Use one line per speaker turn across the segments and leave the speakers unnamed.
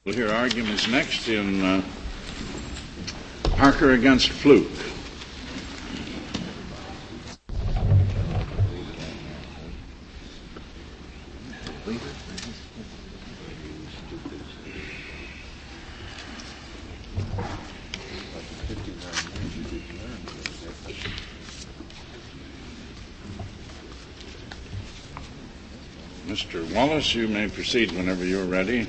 We'll hear arguments next in Parker against Fluke. Mr. Wallace, you may proceed whenever you're ready.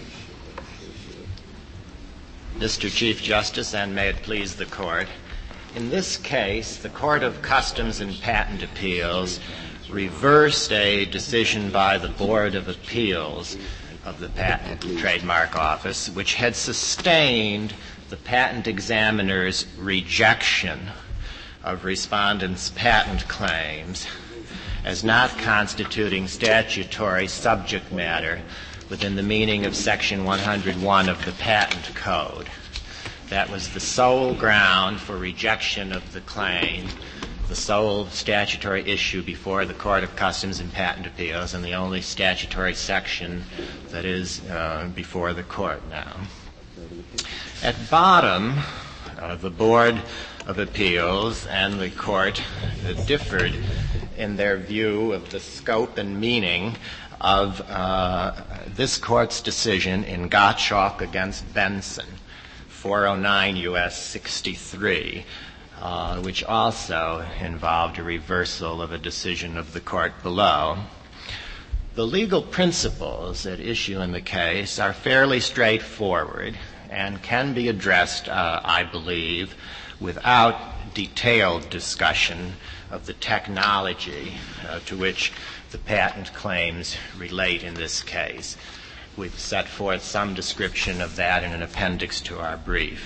Mr. Chief Justice, and may it please the Court, in this case, the Court of Customs and Patent Appeals reversed a decision by the Board of Appeals of the Patent and Trademark Office, which had sustained the patent examiner's rejection of respondents' patent claims as not constituting statutory subject matter within the meaning of Section 101 of the Patent Code. That was the sole ground for rejection of the claim, the sole statutory issue before the Court of Customs and Patent Appeals, and the only statutory section that is before the Court now. At bottom, the Board of Appeals and the Court differed in their view of the scope and meaning of this Court's decision in Gottschalk against Benson, 409 U.S. 63, which also involved a reversal of a decision of the Court below. The legal principles at issue in the case are fairly straightforward and can be addressed, I believe, without detailed discussion of the technology to which the patent claims relate in this case. We've set forth some description of that in an appendix to our brief.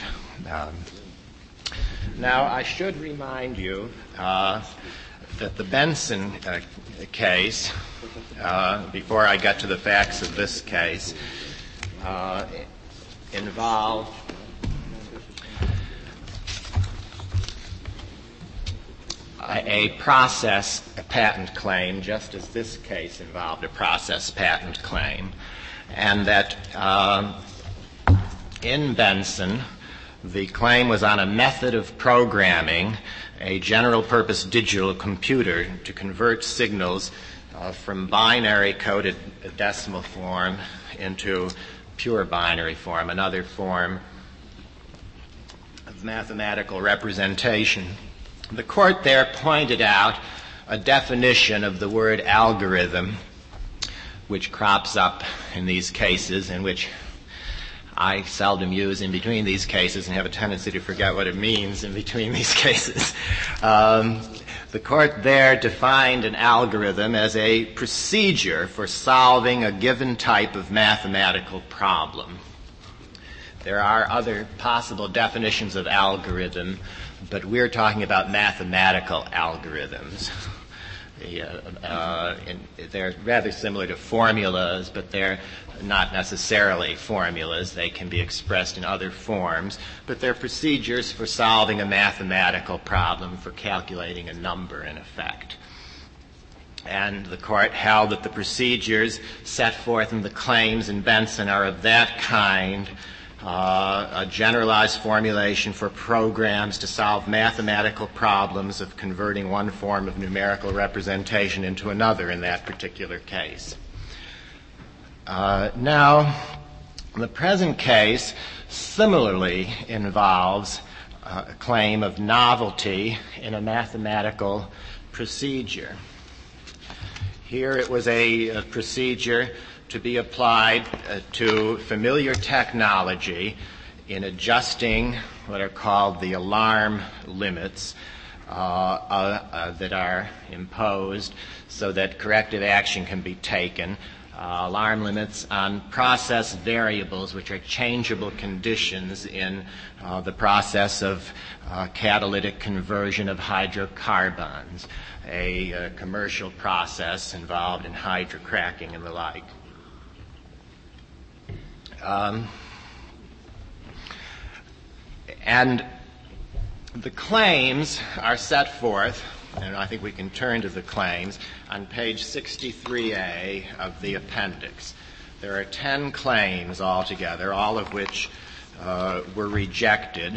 Now, I should remind you that the Benson case, before I get to the facts of this case, involved a process patent claim, just as this case involved a process patent claim, and that in Benson, the claim was on a method of programming a general-purpose digital computer to convert signals from binary coded decimal form into pure binary form, another form of mathematical representation. The Court there pointed out a definition of the word algorithm, which crops up in these cases, and which I seldom use in between these cases and have a tendency to forget what it means in between these cases. The Court there defined an algorithm as a procedure for solving a given type of mathematical problem. There are other possible definitions of algorithm, but we're talking about mathematical algorithms. They're rather similar to formulas, but they're not necessarily formulas. They can be expressed in other forms, but they're procedures for solving a mathematical problem, for calculating a number, in effect. And the Court held that the procedures set forth in the claims in Benson are of that kind, a generalized formulation for programs to solve mathematical problems of converting one form of numerical representation into another in that particular case. Now, the present case similarly involves a claim of novelty in a mathematical procedure. Here it was a procedure to be applied to familiar technology in adjusting what are called the alarm limits that are imposed so that corrective action can be taken. Alarm limits on process variables, which are changeable conditions in the process of catalytic conversion of hydrocarbons, a commercial process involved in hydrocracking and the like. And the claims are set forth, and I think we can turn to the claims, on page 63A of the appendix. there are 10 claims altogether, all of which were rejected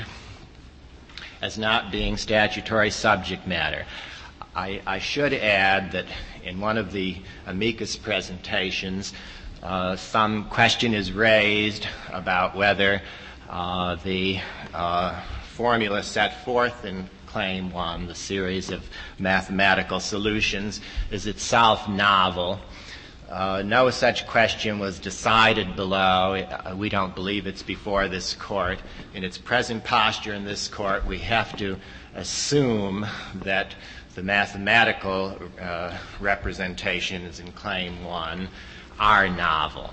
as not being statutory subject matter. I should add that in one of the amicus presentations, some question is raised about whether the formula set forth in Claim 1, the series of mathematical solutions, is itself novel. No such question was decided below. We don't believe it's before this Court. In its present posture in this Court, we have to assume that the mathematical representations in Claim 1 are novel.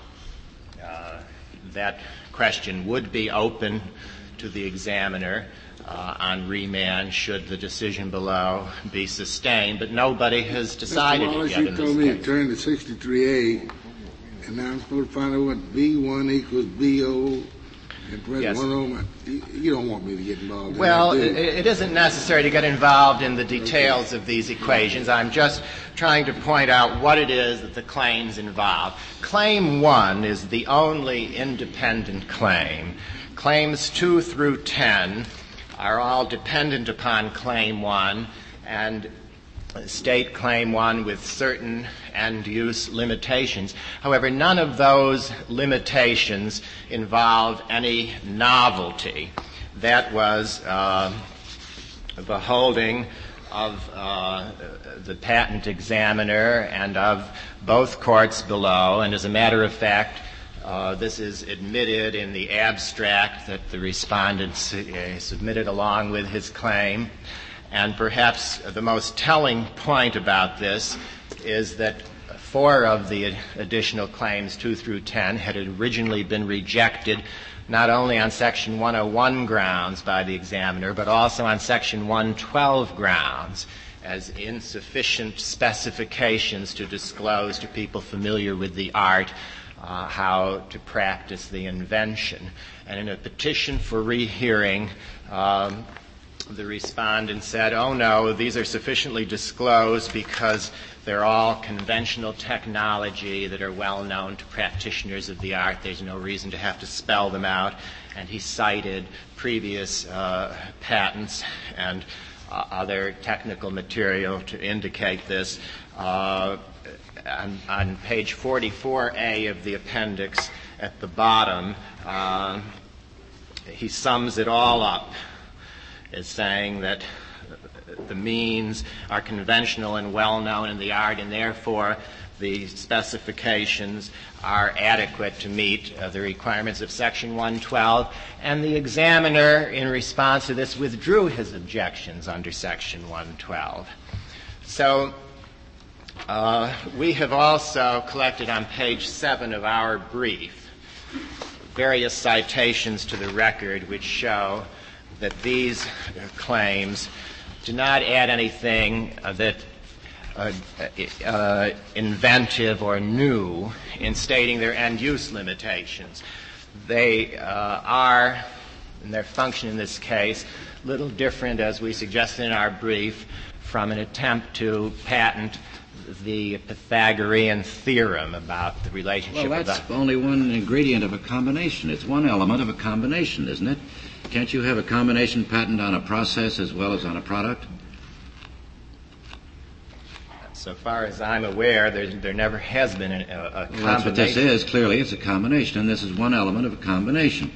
That question would be open to the examiner on remand should the decision below be sustained, but nobody has decided it yet in this case.
You told me to turn to 63A, and now I'm supposed to find out what B1 equals BO and press
Yes.
1 on. You don't want me to get involved
Well,
in that, do you?
it isn't necessary to get involved in the details of these equations. I'm just trying to point out what it is that the claims involve. Claim 1 is the only independent claim. Claims 2 through 10 are all dependent upon Claim 1 and state Claim 1 with certain end-use limitations. However, none of those limitations involve any novelty. That was the holding of the patent examiner and of both courts below, and as a matter of fact, this is admitted in the abstract that the respondent submitted along with his claim. And perhaps the most telling point about this is that 4 of the additional claims, 2 through 10, had originally been rejected not only on Section 101 grounds by the examiner, but also on Section 112 grounds as insufficient specifications to disclose to people familiar with the art how to practice the invention. And in a petition for rehearing, the respondent said, oh no, these are sufficiently disclosed because they're all conventional technology that are well known to practitioners of the art. There's no reason to have to spell them out. And he cited previous patents and other technical material to indicate this. On page 44A of the appendix at the bottom, he sums it all up as saying that the means are conventional and well known in the art, and therefore the specifications are adequate to meet the requirements of Section 112. And the examiner, in response to this, withdrew his objections under Section 112. So we have also collected on page 7 of our brief various citations to the record which show that these claims do not add anything that inventive or new in stating their end-use limitations. They are, in their function in this case, little different, as we suggested in our brief, from an attempt to patent the Pythagorean theorem about the relationship.
Well, that's only one ingredient of a combination. It's one element of a combination, isn't it? Can't you have a combination patent on a process as well as on a product?
So far as I'm aware, there never has been a combination.
Well, that's what this is. Clearly, it's a combination, and this is one element of a combination.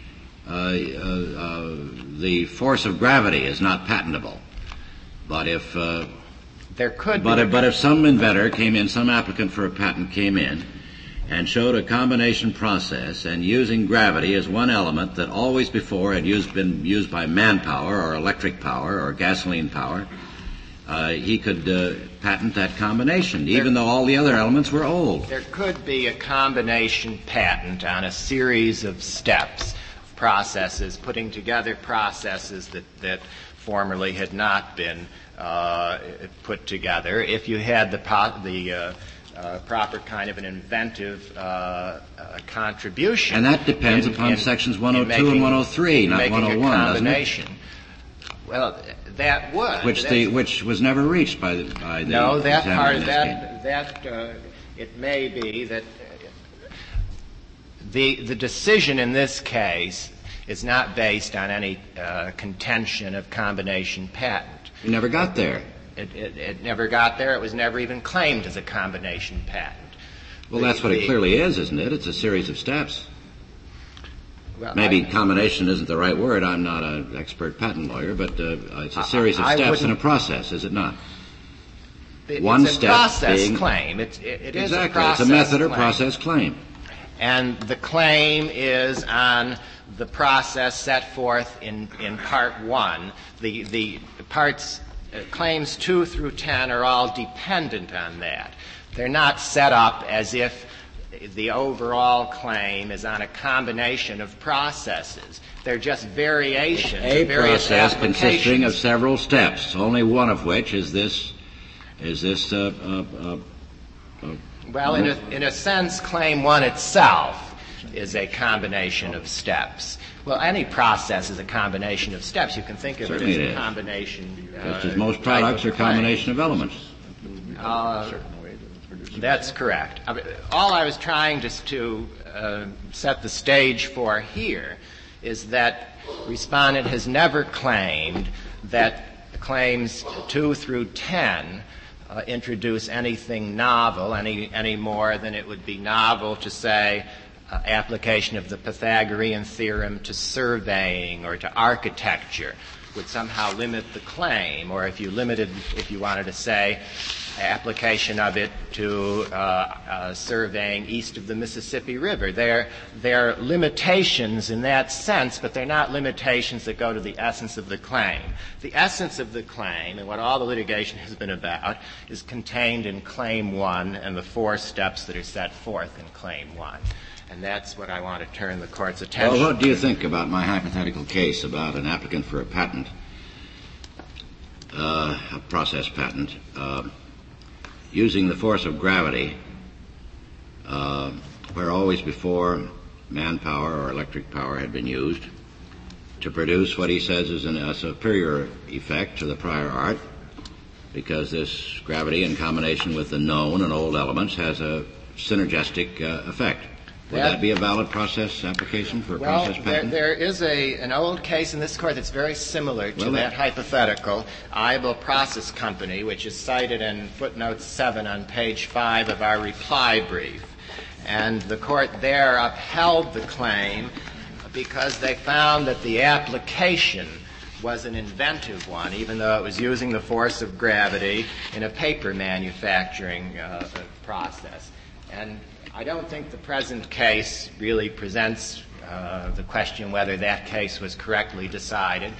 The force of gravity is not patentable, but if
there could
but
be.
If some inventor came in, some applicant for a patent came in, and showed a combination process, and using gravity as one element that always before had been used by manpower or electric power or gasoline power, he could patent that combination, even though all the other elements were old.
There could be a combination patent on a series of steps, processes, putting together processes that formerly had not been put together. If you had the proper kind of an inventive contribution.
And that depends upon sections 102 and 103, not 101,
a combination.
doesn't it?
Well, that would.
Which was never reached by the
no, that
examiner
part
in
of
this case.
that it may be that The decision in this case is not based on any contention of combination patent.
You never got there.
It never got there. It was never even claimed as a combination patent.
Well, that's what it clearly is, isn't it? It's a series of steps.
Well,
Maybe combination isn't the right word. I'm not an expert patent lawyer, but it's a series of steps in a process, is it not? One
it's a
step
process
being
claim. It is
exactly.
a process
It's a method or
claim.
process claim.
And the claim is on the process set forth in Part 1. The parts, claims 2 through 10 are all dependent on that. They're not set up as if the overall claim is on a combination of processes. They're just variations
A
of various
process
applications.
consisting of several steps, only one of which is this.
Well, in a sense, Claim 1 itself is a combination of steps. Well, any process is a combination of steps. You can think of
Certainly
it
it
as
is.
a combination.
Just as most products are a combination of elements.
That's correct. All I was trying just to set the stage for here is that respondent has never claimed that claims 2 through 10 introduce anything novel any more than it would be novel to say application of the Pythagorean theorem to surveying or to architecture would somehow limit the claim, or if you wanted to say application of it to surveying east of the Mississippi River. They're limitations in that sense, but they're not limitations that go to the essence of the claim. The essence of the claim, and what all the litigation has been about, is contained in Claim 1 and the 4 steps that are set forth in Claim 1. And that's what I want to turn the Court's attention.
Well, what do you think about my hypothetical case about an applicant for a patent, a process patent, using the force of gravity, where always before manpower or electric power had been used, to produce what he says is a superior effect to the prior art, because this gravity in combination with the known and old elements has a synergistic effect. Would that be a valid process application for a process patent?
There is an old case in this Court that's very similar to that hypothetical, Able Process Company, which is cited in footnote 7 on page 5 of our reply brief. And the Court there upheld the claim because they found that the application was an inventive one, even though it was using the force of gravity in a paper manufacturing process. And I don't think the present case really presents the question whether that case was correctly decided.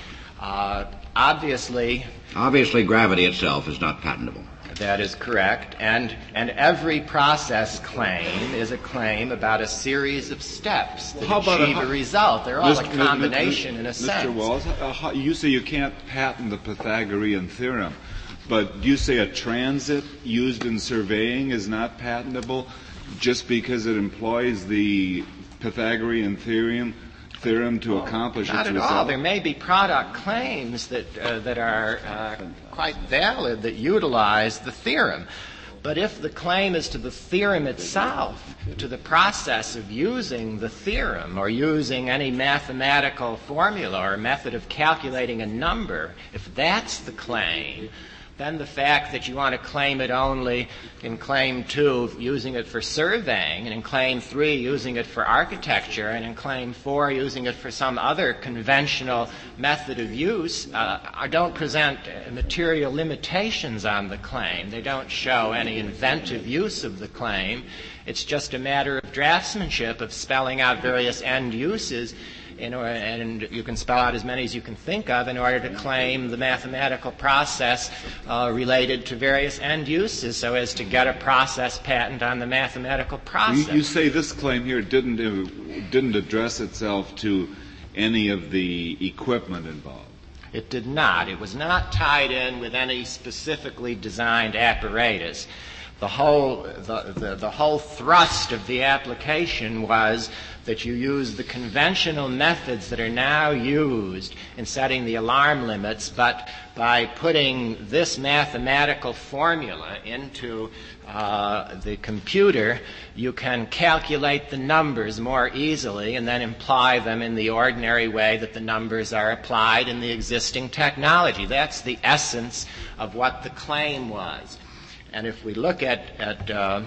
Obviously,
gravity itself is not patentable.
That is correct. And every process claim is a claim about a series of steps that achieve a result. They're all a combination in a sense.
Mr. Walls, you say you can't patent the Pythagorean theorem, but you say a transit used in surveying is not patentable just because it employs the Pythagorean theorem to accomplish its result?
Not at all. There may be product claims that are quite valid that utilize the theorem. But if the claim is to the theorem itself, to the process of using the theorem or using any mathematical formula or method of calculating a number, if that's the claim, then the fact that you want to claim it only in Claim 2 using it for surveying, and in Claim 3 using it for architecture, and in Claim 4 using it for some other conventional method of use don't present material limitations on the claim. They don't show any inventive use of the claim. It's just a matter of draftsmanship, of spelling out various end uses, and you can spell out as many as you can think of in order to claim the mathematical process related to various end uses so as to get a process patent on the mathematical process.
You say this claim here didn't address itself to any of the equipment involved.
It did not. It was not tied in with any specifically designed apparatus. the whole thrust of the application was that you use the conventional methods that are now used in setting the alarm limits, but by putting this mathematical formula into the computer, you can calculate the numbers more easily and then apply them in the ordinary way that the numbers are applied in the existing technology. That's the essence of what the claim was. And if we look at the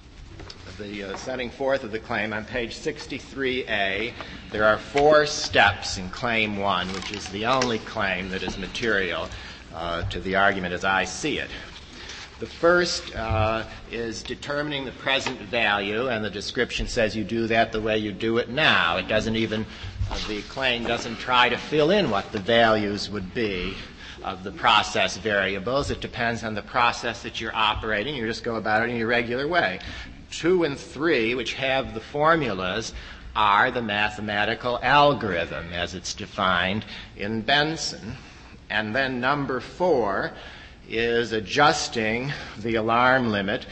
setting forth of the claim on page 63A, there are 4 steps in Claim 1, which is the only claim that is material to the argument as I see it. The first is determining the present value, and the description says you do that the way you do it now. It doesn't even, the claim doesn't try to fill in what the values would be of the process variables. It depends on the process that you're operating. You just go about it in your regular way. 2 and 3, which have the formulas, are the mathematical algorithm as it's defined in Benson. And then number 4 is adjusting the alarm limit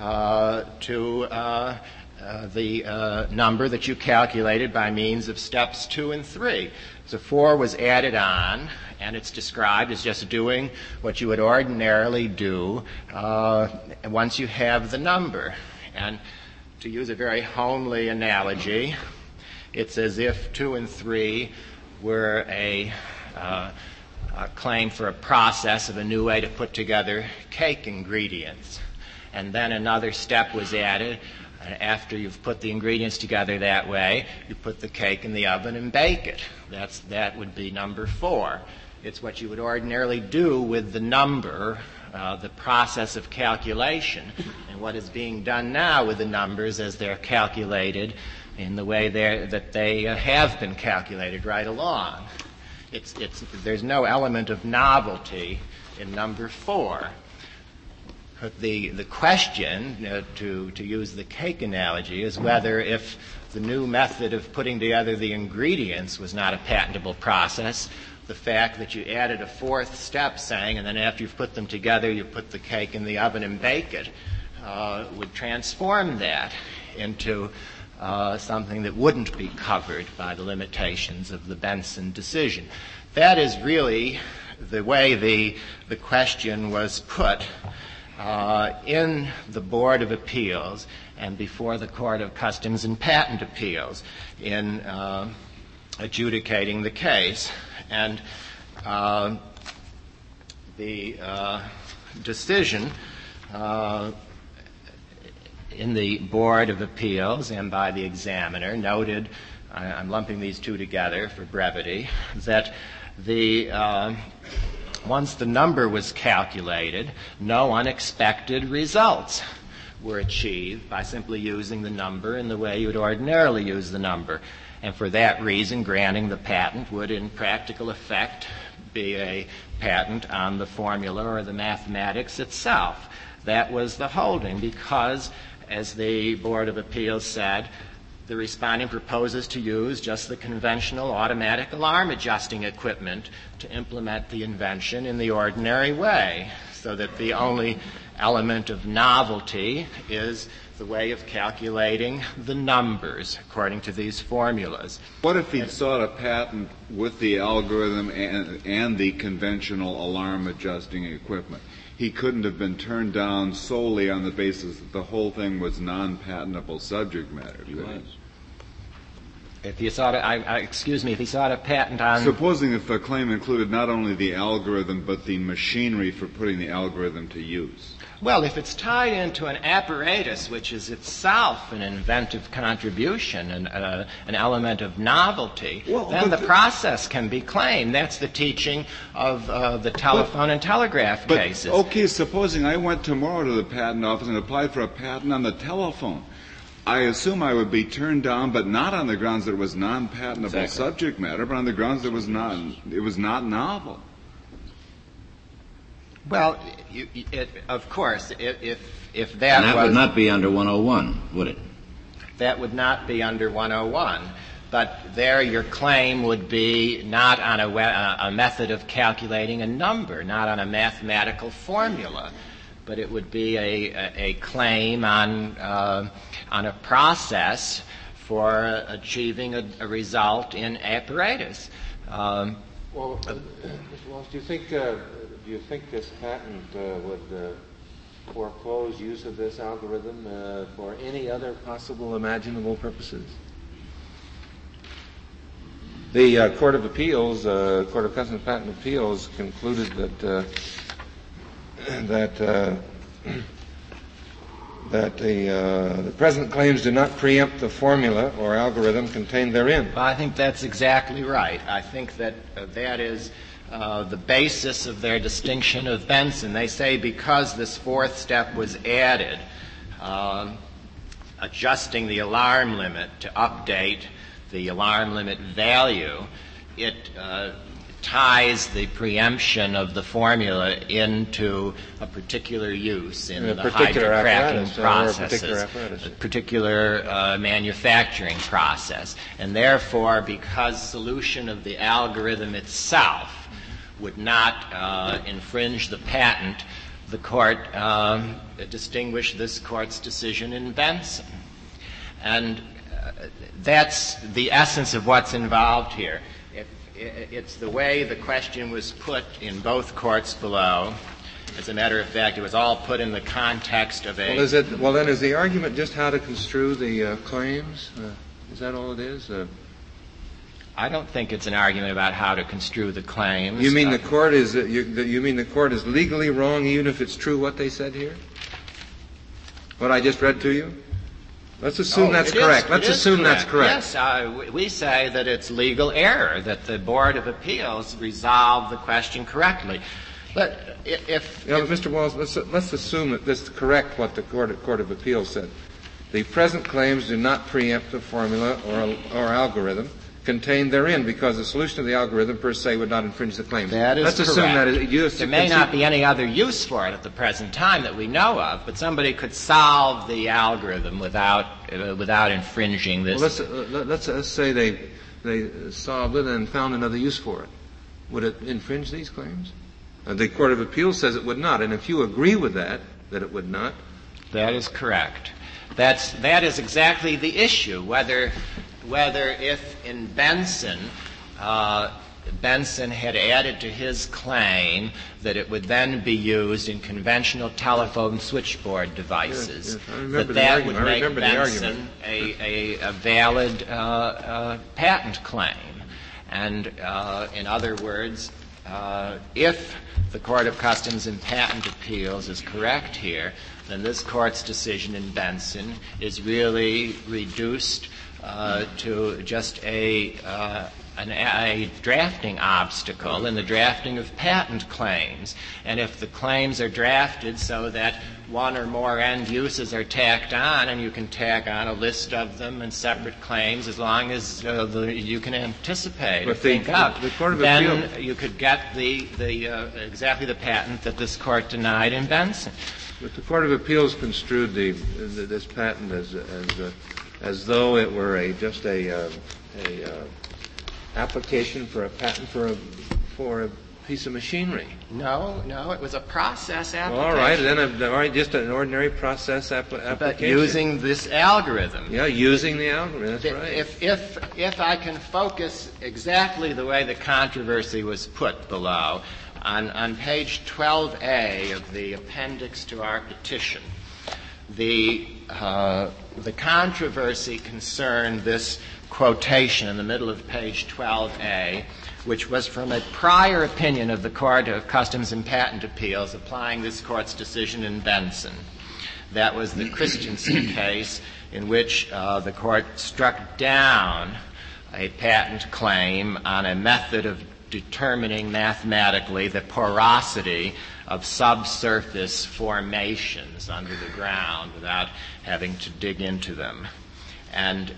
to the number that you calculated by means of steps 2 and 3. So 4 was added on, and it's described as just doing what you would ordinarily do once you have the number. And to use a very homely analogy, it's as if 2 and 3 were a claim for a process of a new way to put together cake ingredients. And then another step was added. And after you've put the ingredients together that way, you put the cake in the oven and bake it. That would be number 4. It's what you would ordinarily do with the number, the process of calculation, and what is being done now with the numbers as they're calculated in the way that they have been calculated right along. There's no element of novelty in number 4. But the question, to use the cake analogy, is whether if the new method of putting together the ingredients was not a patentable process, the fact that you added a 4th step saying, and then after you've put them together, you put the cake in the oven and bake it, would transform that into something that wouldn't be covered by the limitations of the Benson decision. That is really the way the question was put in the Board of Appeals and before the Court of Customs and Patent Appeals in adjudicating the case. And the decision in the Board of Appeals and by the examiner noted, I'm lumping these two together for brevity, that once the number was calculated, no unexpected results were achieved by simply using the number in the way you would ordinarily use the number. And for that reason, granting the patent would in practical effect be a patent on the formula or the mathematics itself. That was the holding because, as the Board of Appeals said, the respondent proposes to use just the conventional automatic alarm adjusting equipment to implement the invention in the ordinary way, so that the only element of novelty is the way of calculating the numbers according to these formulas.
What if he'd sought a patent with the algorithm and the conventional alarm adjusting equipment? He couldn't have been turned down solely on the basis that the whole thing was non-patentable subject matter.
He was.
If he sought if he sought a patent on...
Supposing if a claim included not only the algorithm but the machinery for putting the algorithm to use.
Well, if it's tied into an apparatus which is itself an inventive contribution and an element of novelty, then the process can be claimed. That's the teaching of the telephone and telegraph cases.
Okay, supposing I went tomorrow to the patent office and applied for a patent on the telephone. I assume I would be turned down, but not on the grounds that it was non-patentable subject matter, but on the grounds that it was not novel.
Well, of course, if
that would not be under 101, would it?
That would not be under 101. But there your claim would be not on a method of calculating a number, not on a mathematical formula. but it would be a claim on a process for achieving a result in apparatus.
Well, Mr. Walsh, do you think this patent would foreclose use of this algorithm for any other possible imaginable purposes? The Court of Appeals, Court of Customs and Patent Appeals, concluded that the present claims do not preempt the formula or algorithm contained therein.
Well, I think that's exactly right. I think that that is the basis of their distinction of Benson. They say because this fourth step was added, adjusting the alarm limit to update the alarm limit value, it ties the preemption of the formula into a particular use in the hydrocracking processes, a particular manufacturing process. And therefore, because solution of the algorithm itself would not infringe the patent, the court distinguished this court's decision in Benson. And that's the essence of what's involved here. It's the way the question was put in both courts below. As a matter of fact, it was all put in the context of a...
Well, then is the argument just how to construe the claims? Is that all it is?
I don't think it's an argument about how to construe the claims.
You mean the court is legally wrong even if it's true what they said here? What I just read to you? Let's assume that's correct. Let's assume that's correct.
Yes, we say that it's legal error, that the Board of Appeals resolved the question correctly. But if
Mr. Walsh, let's assume that this is correct what the Court of Appeals said. The present claims do not preempt the formula or algorithm contained therein because the solution of the algorithm per se would not infringe the claims.
That is
Let's
correct.
assume that
there may not be any other use for it at the present time that we know of, but somebody could solve the algorithm without infringing this.
Well, let's say they solved it and found another use for it. Would it infringe these claims? The Court of Appeals says it would not, and if you agree with that it would not.
That is correct. That is exactly the issue, whether if in Benson, Benson had added to his claim that it would then be used in conventional telephone switchboard devices, that would make Benson a valid patent claim. And in other words, if the Court of Customs and Patent Appeals is correct here, then this Court's decision in Benson is really reduced to just a drafting obstacle in the drafting of patent claims. And if the claims are drafted so that one or more end uses are tacked on, and you can tack on a list of them and separate claims as long as you can anticipate or think up, then you could get exactly the patent that this Court denied in Benson.
But the Court of Appeals construed this patent as though it were just a application for a patent for a piece of machinery.
No, it was a process application.
Well, all right, just an ordinary process application.
But using this algorithm.
Yeah, using the algorithm, that's right.
If I can focus exactly the way the controversy was put below, on page 12A of the appendix to our petition, the controversy concerned this quotation in the middle of page 12A, which was from a prior opinion of the Court of Customs and Patent Appeals applying this Court's decision in Benson. That was the Christensen case in which the Court struck down a patent claim on a method of determining mathematically the porosity of subsurface formations under the ground without having to dig into them. And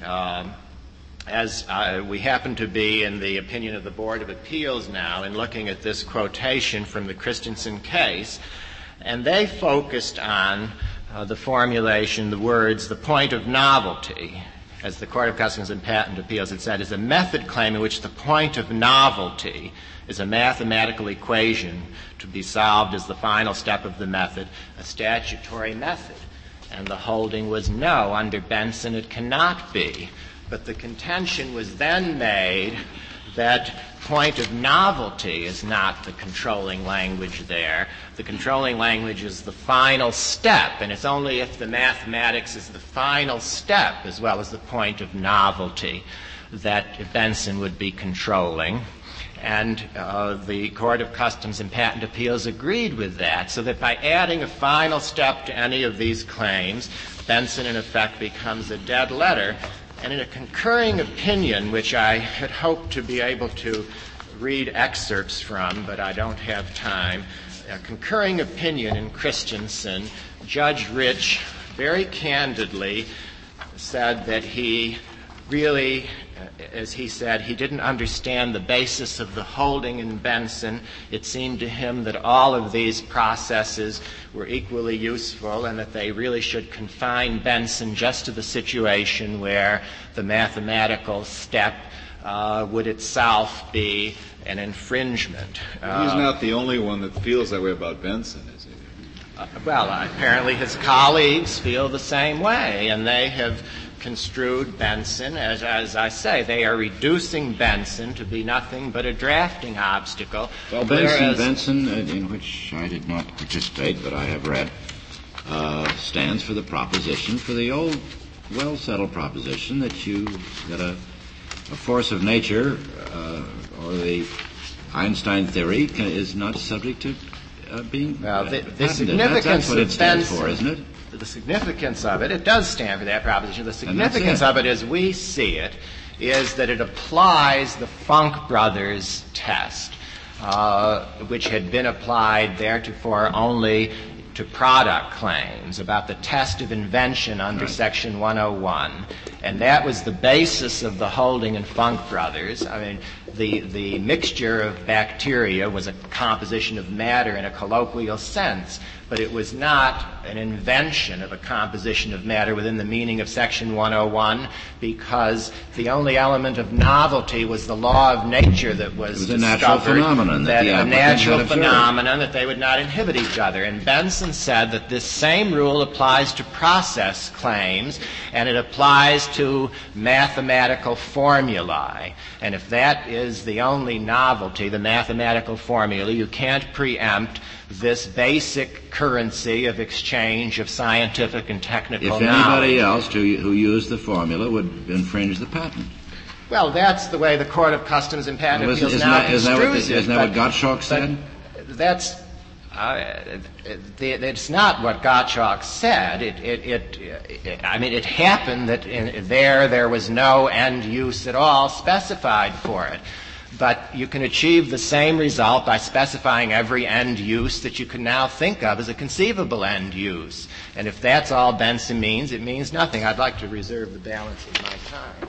as we happen to be in the opinion of the Board of Appeals now in looking at this quotation from the Christensen case, and they focused on the formulation, the words, the point of novelty. as the Court of Customs and Patent Appeals had said, is a method claim in which the point of novelty is a mathematical equation to be solved as the final step of the method, a statutory method. And the holding was no, under Benson it cannot be. But the contention was then made that point of novelty is not the controlling language there. The controlling language is the final step, and it's only if the mathematics is the final step as well as the point of novelty that Benson would be controlling. And the Court of Customs and Patent Appeals agreed with that, so that by adding a final step to any of these claims, Benson in effect becomes a dead letter. And in a concurring opinion, which I had hoped to be able to read excerpts from, but I don't have time, a concurring opinion in Christensen, Judge Rich very candidly said that he really, as he said, he didn't understand the basis of the holding in Benson. It seemed to him that all of these processes were equally useful and that they really should confine Benson just to the situation where the mathematical step would itself be an infringement.
He's not the only one that feels that way about Benson, is he?
Well, apparently his colleagues feel the same way, and they have construed Benson, as I say, they are reducing Benson to be nothing but a drafting obstacle.
Well, Benson, in which I did not participate, but I have read, stands for the proposition, for the old, well-settled proposition that a force of nature, or the Einstein theory, is not subject to being patented. That's what it stands for, isn't it?
The significance of it does stand for that proposition. The significance of it, as we see it, is that it applies the Funk Brothers test, which had been applied theretofore only to product claims, about the test of invention under Section 101. And that was the basis of the holding in Funk Brothers. I mean, the mixture of bacteria was a composition of matter in a colloquial sense, but it was not an invention of a composition of matter within the meaning of Section 101, because the only element of novelty was the law of nature that was discovered.
A natural phenomenon
that they would not inhibit each other. And Benson said that this same rule applies to process claims, and it applies to mathematical formulae. And if that is the only novelty, the mathematical formula, you can't preempt this basic currency of exchange of scientific and technical knowledge.
If anybody else who used the formula would infringe the patent.
Well, that's the way the Court of Customs and Patent Appeals now construes it.
Isn't that what Gottschalk said?
That's it's not what Gottschalk said. It happened that there was no end use at all specified for it. But you can achieve the same result by specifying every end use that you can now think of as a conceivable end use. And if that's all Benson means, it means nothing. I'd like to reserve the balance of my time.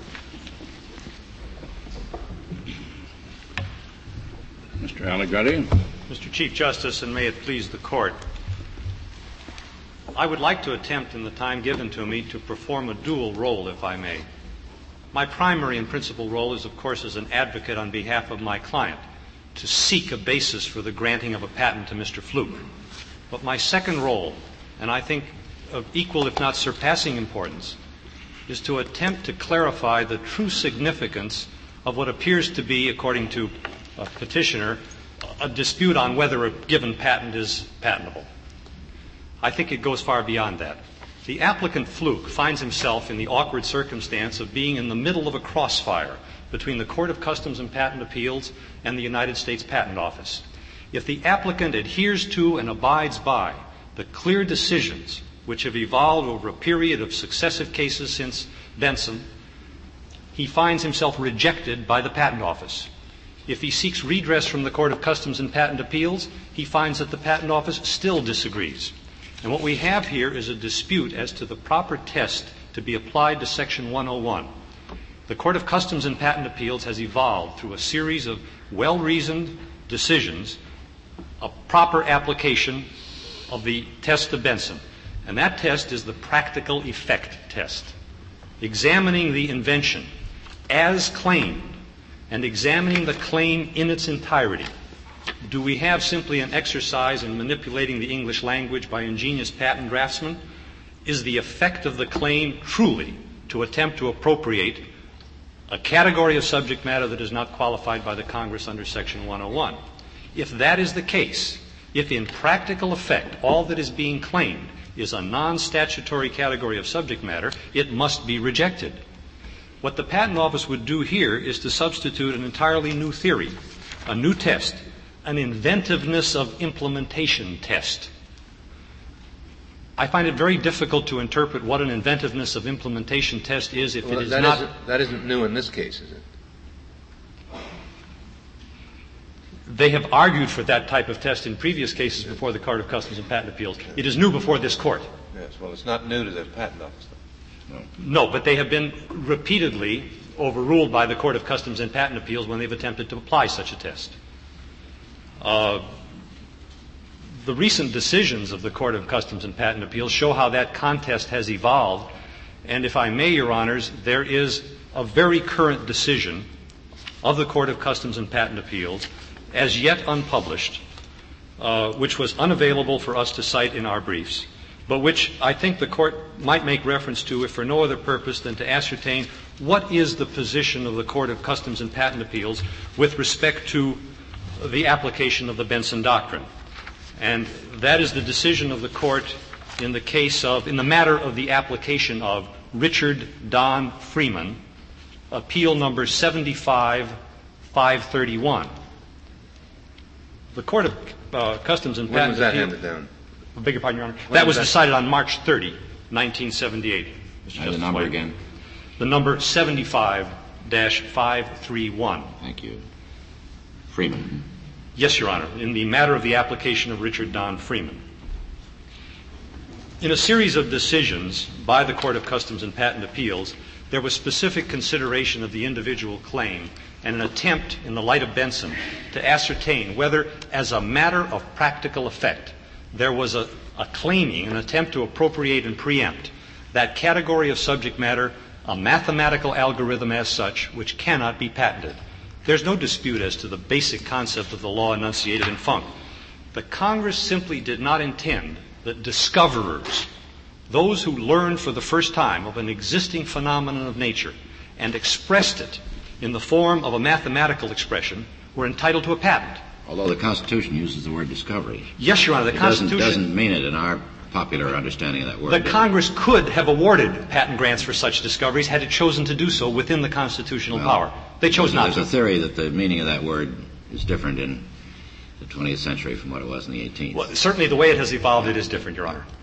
Mr. Allegretti.
Mr. Chief Justice, and may it please the Court, I would like to attempt in the time given to me to perform a dual role, if I may. My primary and principal role is, of course, as an advocate on behalf of my client, to seek a basis for the granting of a patent to Mr. Fluke. But my second role, and I think of equal if not surpassing importance, is to attempt to clarify the true significance of what appears to be, according to a petitioner, a dispute on whether a given patent is patentable. I think it goes far beyond that. The applicant Fluke finds himself in the awkward circumstance of being in the middle of a crossfire between the Court of Customs and Patent Appeals and the United States Patent Office. If the applicant adheres to and abides by the clear decisions which have evolved over a period of successive cases since Benson, he finds himself rejected by the Patent Office. If he seeks redress from the Court of Customs and Patent Appeals, he finds that the Patent Office still disagrees. And what we have here is a dispute as to the proper test to be applied to Section 101. The Court of Customs and Patent Appeals has evolved through a series of well-reasoned decisions, a proper application of the test of Benson. And that test is the practical effect test. examining the invention as claimed and examining the claim in its entirety, do we have simply an exercise in manipulating the English language by ingenious patent draftsmen? Is the effect of the claim truly to attempt to appropriate a category of subject matter that is not qualified by the Congress under Section 101? If that is the case, if in practical effect all that is being claimed is a non-statutory category of subject matter, it must be rejected. What the Patent Office would do here is to substitute an entirely new theory, a new test, an inventiveness of implementation test. I find it very difficult to interpret what an inventiveness of implementation test is if it is not...
That isn't new in this case, is it?
They have argued for that type of test in previous cases before the Court of Customs and Patent Appeals. It is new before this Court.
Yes, well, it's not new to the Patent Office, though.
No, but they have been repeatedly overruled by the Court of Customs and Patent Appeals when they've attempted to apply such a test. The recent decisions of the Court of Customs and Patent Appeals show how that contest has evolved. And if I may, Your Honors, there is a very current decision of the Court of Customs and Patent Appeals, as yet unpublished, which was unavailable for us to cite in our briefs, but which I think the Court might make reference to if for no other purpose than to ascertain what is the position of the Court of Customs and Patent Appeals with respect to the application of the Benson Doctrine. And that is the decision of the Court in the matter of the application of Richard Don Freeman, appeal number 75-531. The Court of Customs and Patent Appeals...
When was that handed down?
I beg your pardon, Your Honor. That was decided on March 30, 1978.
The number again?
The number 75-531.
Thank you. Freeman.
Yes, Your Honor, in the matter of the application of Richard Don Freeman. In a series of decisions by the Court of Customs and Patent Appeals, there was specific consideration of the individual claim and an attempt, in the light of Benson, to ascertain whether, as a matter of practical effect, there was a claiming, an attempt to appropriate and preempt that category of subject matter, a mathematical algorithm as such, which cannot be patented. There's no dispute as to the basic concept of the law enunciated in Funk. The Congress simply did not intend that discoverers, those who learned for the first time of an existing phenomenon of nature and expressed it in the form of a mathematical expression, were entitled to a patent.
Although the Constitution uses the word discovery.
Yes, Your Honor, the Constitution...
doesn't mean it in our popular understanding of that word.
The Congress could have awarded patent grants for such discoveries had it chosen to do so within the constitutional power. They chose not to.
There's a theory that the meaning of that word is different in the 20th century from what it was in the 18th.
Well, certainly the way it has evolved, it is different, Your Honor.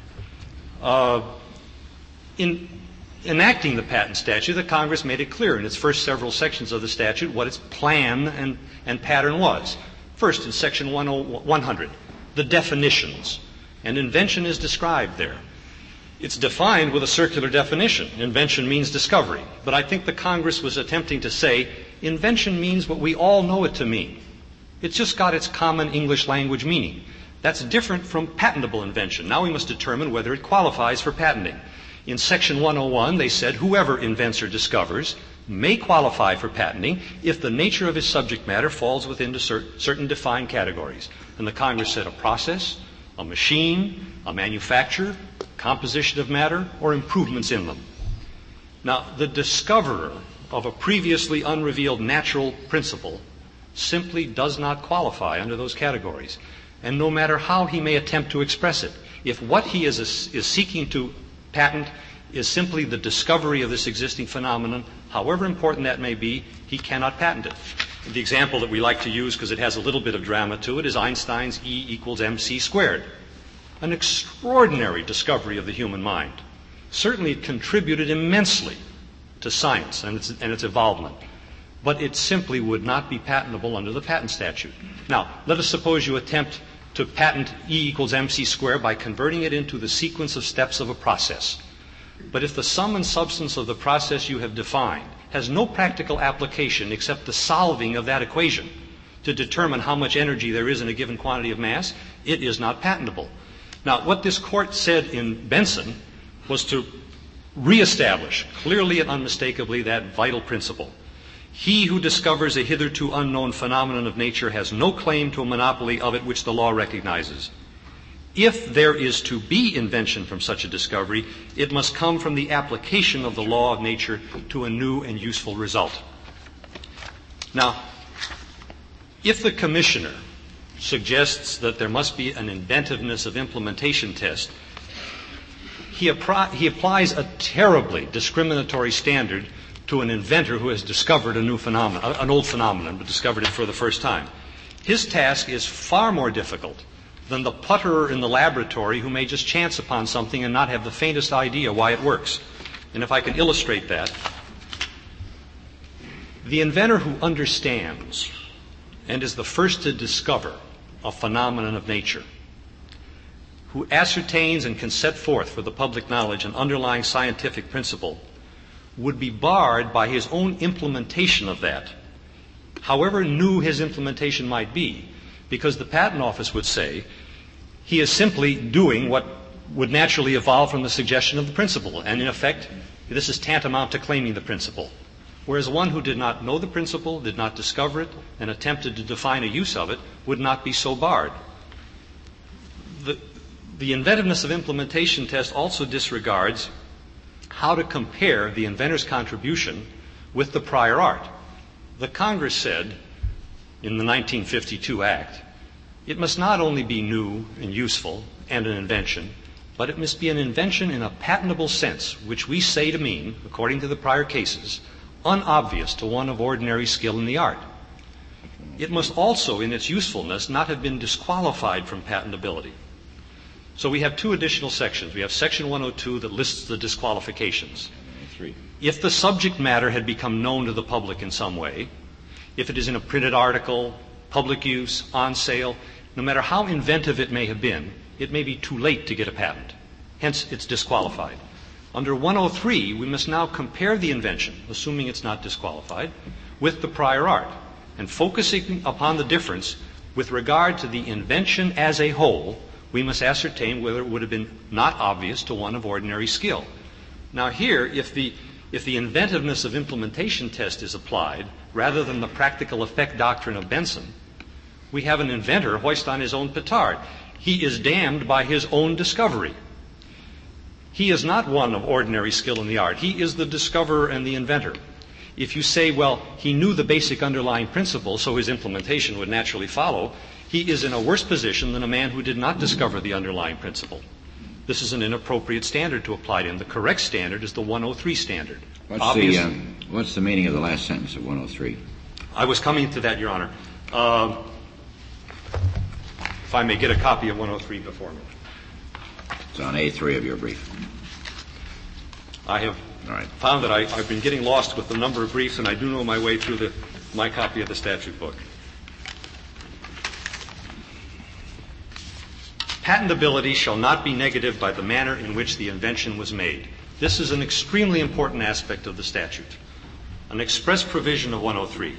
In enacting the patent statute, the Congress made it clear in its first several sections of the statute what its plan and pattern was. First, in Section 100, the definitions. And invention is described there. It's defined with a circular definition. Invention means discovery. But I think the Congress was attempting to say invention means what we all know it to mean. It's just got its common English language meaning. That's different from patentable invention. Now we must determine whether it qualifies for patenting. In Section 101, they said whoever invents or discovers may qualify for patenting if the nature of his subject matter falls within certain defined categories. And the Congress said a process, a machine, a manufacture, composition of matter, or improvements in them. Now, the discoverer of a previously unrevealed natural principle simply does not qualify under those categories. And no matter how he may attempt to express it, if what he is seeking to patent is simply the discovery of this existing phenomenon, however important that may be, he cannot patent it. The example that we like to use, because it has a little bit of drama to it, is Einstein's E equals mc squared. An extraordinary discovery of the human mind. Certainly it contributed immensely to science and its evolvement. But it simply would not be patentable under the patent statute. Now, let us suppose you attempt to patent E equals mc squared by converting it into the sequence of steps of a process. But if the sum and substance of the process you have defined has no practical application except the solving of that equation to determine how much energy there is in a given quantity of mass, it is not patentable. Now, what this Court said in Benson was to reestablish clearly and unmistakably that vital principle. He who discovers a hitherto unknown phenomenon of nature has no claim to a monopoly of it which the law recognizes. If there is to be invention from such a discovery, it must come from the application of the law of nature to a new and useful result. Now, if the commissioner suggests that there must be an inventiveness of implementation test, he applies a terribly discriminatory standard to an inventor who has discovered a new phenomenon, an old phenomenon, but discovered it for the first time. His task is far more difficult than the putterer in the laboratory who may just chance upon something and not have the faintest idea why it works. And if I can illustrate that, the inventor who understands and is the first to discover a phenomenon of nature, who ascertains and can set forth for the public knowledge an underlying scientific principle, would be barred by his own implementation of that, however new his implementation might be, because the Patent Office would say he is simply doing what would naturally evolve from the suggestion of the principle, and in effect, this is tantamount to claiming the principle. Whereas one who did not know the principle, did not discover it, and attempted to define a use of it would not be so barred. The inventiveness of implementation test also disregards how to compare the inventor's contribution with the prior art. The Congress said in the 1952 Act, it must not only be new and useful and an invention, but it must be an invention in a patentable sense, which we say to mean, according to the prior cases, unobvious to one of ordinary skill in the art. It must also, in its usefulness, not have been disqualified from patentability. So we have two additional sections. We have Section 102 that lists the disqualifications. If the subject matter had become known to the public in some way, if it is in a printed article, public use, on sale, no matter how inventive it may have been, it may be too late to get a patent. Hence, it's disqualified. Under 103, we must now compare the invention, assuming it's not disqualified, with the prior art, and focusing upon the difference with regard to the invention as a whole, we must ascertain whether it would have been not obvious to one of ordinary skill. Now here, if the inventiveness of implementation test is applied, rather than the practical effect doctrine of Benson, we have an inventor hoist on his own petard. He is damned by his own discovery. He is not one of ordinary skill in the art. He is the discoverer and the inventor. If you say, well, he knew the basic underlying principle, so his implementation would naturally follow, he is in a worse position than a man who did not discover the underlying principle. This is an inappropriate standard to apply to him. The correct standard is the 103 standard.
What's the meaning of the last sentence of 103?
I was coming to that, Your Honor. If I may get a copy of 103 before me.
It's on A3 of your brief.
I have found that I've been getting lost with the number of briefs, and I do know my way through my copy of the statute book. Patentability shall not be negative by the manner in which the invention was made. This is an extremely important aspect of the statute, an express provision of 103.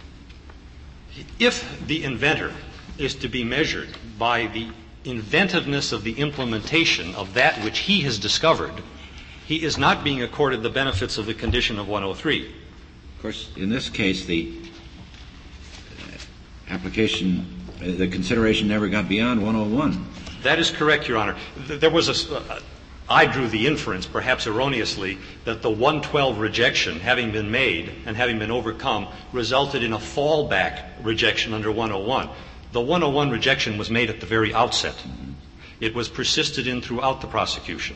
If the inventor is to be measured by the inventiveness of the implementation of that which he has discovered, he is not being accorded the benefits of the condition of 103.
Of course, in this case, the application, the consideration never got beyond 101.
That is correct, Your Honor. There was I drew the inference, perhaps erroneously, that the 112 rejection, having been made and having been overcome, resulted in a fallback rejection under 101. The 101 rejection was made at the very outset. It was persisted in throughout the prosecution.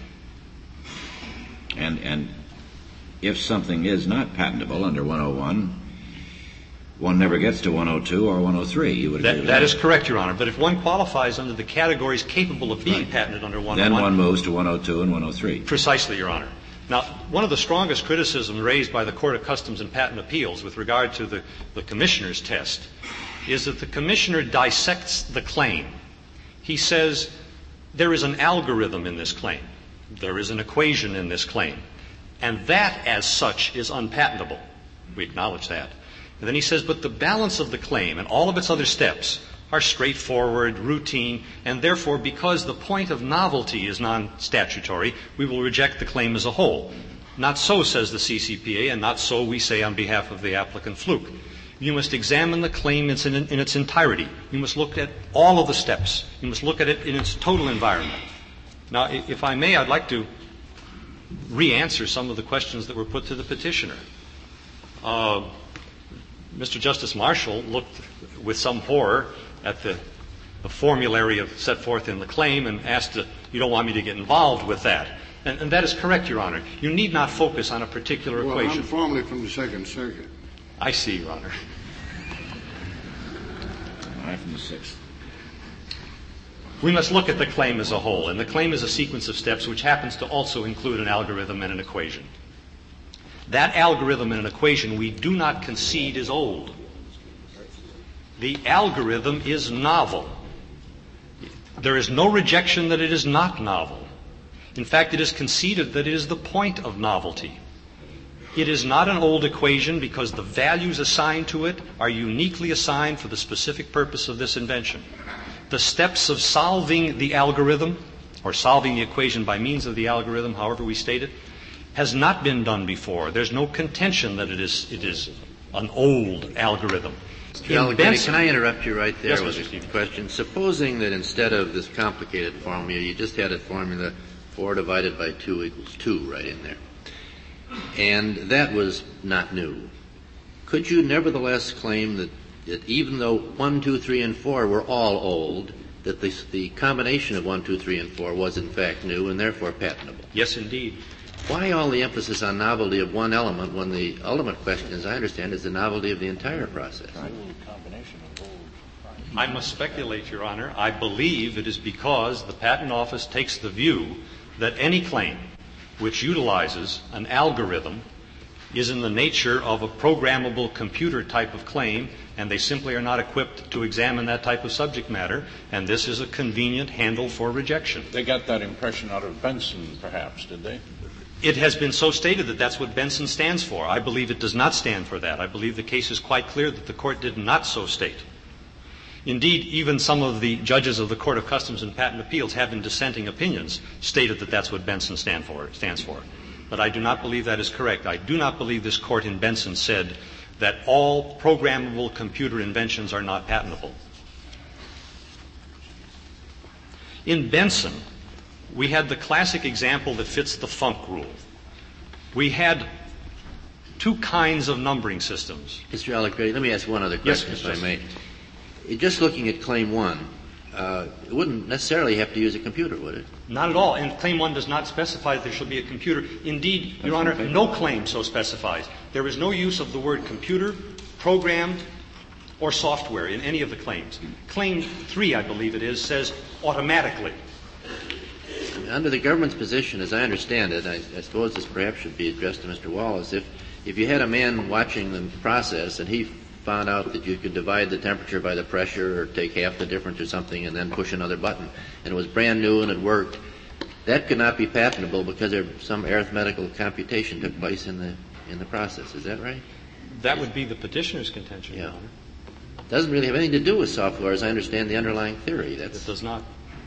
And if something is not patentable under 101, one never gets to 102 or 103. You would agree with that?
That is correct, Your Honor. But if one qualifies under the categories capable of being patented under 101...
Then one moves to 102 and 103.
Precisely, Your Honor. Now, one of the strongest criticisms raised by the Court of Customs and Patent Appeals with regard to the Commissioner's test is that the Commissioner dissects the claim. He says there is an algorithm in this claim. There is an equation in this claim. And that, as such, is unpatentable. We acknowledge that. And then he says, but the balance of the claim and all of its other steps are straightforward, routine, and therefore, because the point of novelty is non-statutory, we will reject the claim as a whole. Not so, says the CCPA, and not so we say on behalf of the applicant Fluke. You must examine the claim in its entirety. You must look at all of the steps. You must look at it in its total environment. Now, if I may, I'd like to re-answer some of the questions that were put to the petitioner. Mr. Justice Marshall looked with some horror at the formulary set forth in the claim and asked, you don't want me to get involved with that. And that is correct, Your Honor. You need not focus on a particular equation.
I'm formerly from the Second Circuit.
I see, Your Honor.
I'm from the Sixth.
We must look at the claim as a whole, and the claim is a sequence of steps which happens to also include an algorithm and an equation. That algorithm and an equation we do not concede is old. The algorithm is novel. There is no rejection that it is not novel. In fact, it is conceded that it is the point of novelty. It is not an old equation because the values assigned to it are uniquely assigned for the specific purpose of this invention. The steps of solving the algorithm, or solving the equation by means of the algorithm, however we state it, has not been done before. There's no contention that it is an old algorithm.
Can I interrupt you right there
Yes,
with
Mr.
a question? Supposing that instead of this complicated formula, you just had a formula 4 divided by 2 equals 2 right in there, and that was not new. Could you nevertheless claim that even though 1, 2, 3, and 4 were all old, that the combination of 1, 2, 3, and 4 was in fact new and therefore patentable?
Yes, indeed.
Why all the emphasis on novelty of one element when the ultimate question, as I understand, is the novelty of the entire process?
I must speculate, Your Honor. I believe it is because the Patent Office takes the view that any claim which utilizes an algorithm is in the nature of a programmable computer type of claim, and they simply are not equipped to examine that type of subject matter, and this is a convenient handle for rejection.
They got that impression out of Benson, perhaps, did they?
It has been so stated that that's what Benson stands for. I believe it does not stand for that. I believe the case is quite clear that the Court did not so state. Indeed, even some of the judges of the Court of Customs and Patent Appeals have in dissenting opinions stated that that's what Benson stands for. But I do not believe that is correct. I do not believe this Court in Benson said that all programmable computer inventions are not patentable. In Benson, we had the classic example that fits the Funk rule. We had two kinds of numbering systems.
Mr. Allegretti, let me ask one other question,
Yes,
if I may. Just looking at Claim 1, it wouldn't necessarily have to use a computer, would it?
Not at all. And Claim 1 does not specify that there shall be a computer. Indeed, Your Honor, no claim so specifies. There is no use of the word computer, programmed, or software in any of the claims. Claim 3, I believe it is, says automatically.
Under the government's position, as I understand it, I suppose this perhaps should be addressed to Mr. Wallace, if you had a man watching the process and he found out that you could divide the temperature by the pressure or take half the difference or something and then push another button, and it was brand new and it worked, that could not be patentable because some arithmetical computation took place in the process. Is that right?
That would be the petitioner's contention,
Yeah.
Your Honor.
It doesn't really have anything to do with software, as I understand the underlying theory.
It does not.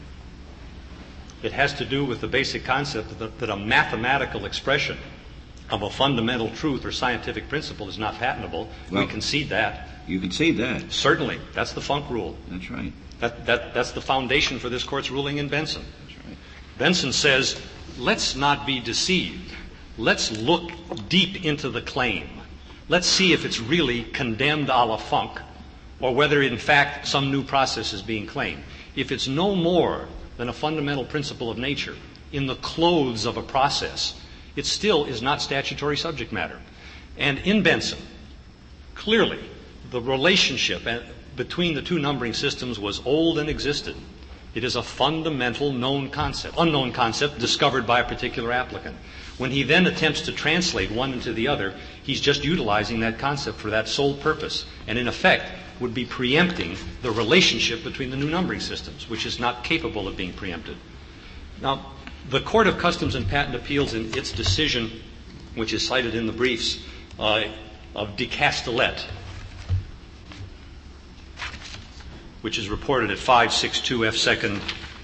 It has to do with the basic concept that a mathematical expression of a fundamental truth or scientific principle is not patentable.
Well,
we concede that.
You concede that.
Certainly. That's the Funk rule.
That's right.
That's the foundation for this Court's ruling in Benson.
That's right.
Benson says, let's not be deceived. Let's look deep into the claim. Let's see if it's really condemned a la Funk or whether, in fact, some new process is being claimed. If it's no more than a fundamental principle of nature in the clothes of a process, it still is not statutory subject matter. And in Benson, clearly, the relationship between the two numbering systems was old and existed. It is a fundamental unknown concept discovered by a particular applicant. When he then attempts to translate one into the other, he's just utilizing that concept for that sole purpose, and in effect would be preempting the relationship between the new numbering systems, which is not capable of being preempted. Now, the Court of Customs and Patent Appeals, in its decision, which is cited in the briefs of De Castellet, which is reported at 562 F. 2nd,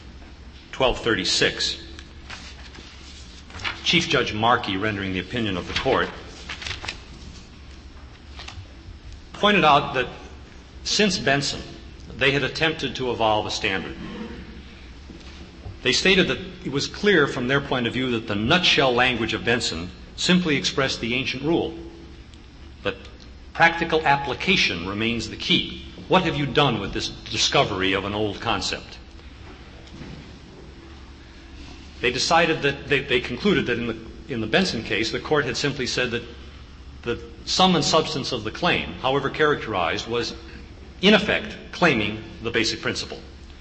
1236. Chief Judge Markey, rendering the opinion of the court, pointed out that since Benson, they had attempted to evolve a standard. They stated that it was clear from their point of view that the nutshell language of Benson simply expressed the ancient rule, but practical application remains the key. What have you done with this discovery of an old concept? They decided that they concluded that in the Benson case, the court had simply said that the sum and substance of the claim, however characterized, was in effect claiming the basic principle.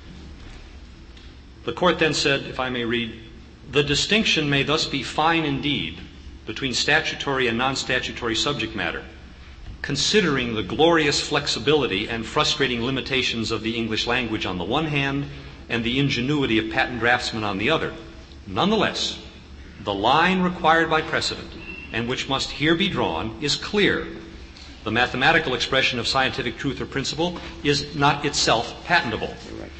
The court then said, if I may read, the distinction may thus be fine indeed between statutory and non-statutory subject matter, considering the glorious flexibility and frustrating limitations of the English language on the one hand and the ingenuity of patent draftsmen on the other. Nonetheless, the line required by precedent, and which must here be drawn, is clear. The mathematical expression of scientific truth or principle is not itself patentable.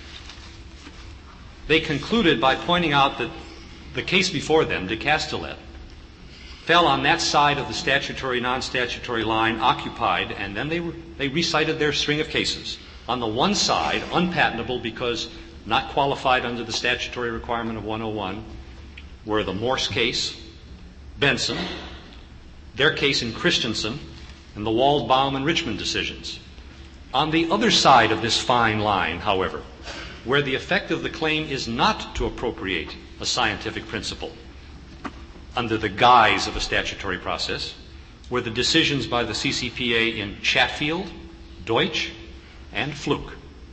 They concluded by pointing out that the case before them, de Castellet, fell on that side of the statutory, non-statutory line occupied, and then they recited their string of cases. On the one side, unpatentable because not qualified under the statutory requirement of 101, were the Morse case, Benson, their case in Christensen, and the Waldbaum and Richmond decisions. On the other side of this fine line, however, where the effect of the claim is not to appropriate a scientific principle under the guise of a statutory process, were the decisions by the CCPA in Chatfield, Deutsch, and Fluke.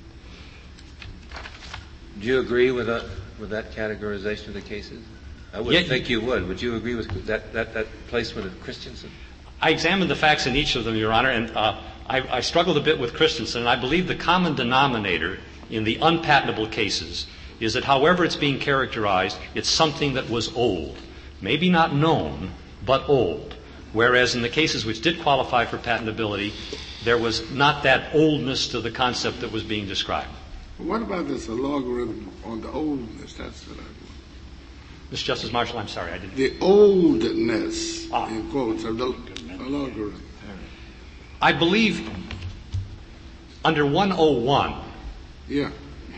Do you agree with that categorization of the cases? I wouldn't think you would. Would you agree with that placement of Christensen?
I examined the facts in each of them, Your Honor, and I struggled a bit with Christensen, and I believe the common denominator in the unpatentable cases is that however it's being characterized, it's something that was old. Maybe not known, but old. Whereas in the cases which did qualify for patentability, there was not that oldness to the concept that was being described.
What about this logarithm on the oldness? That's what I want.
Mr. Justice Marshall, I'm sorry, I didn't.
The oldness, in quotes, of the logarithm.
I believe under 101,
yeah,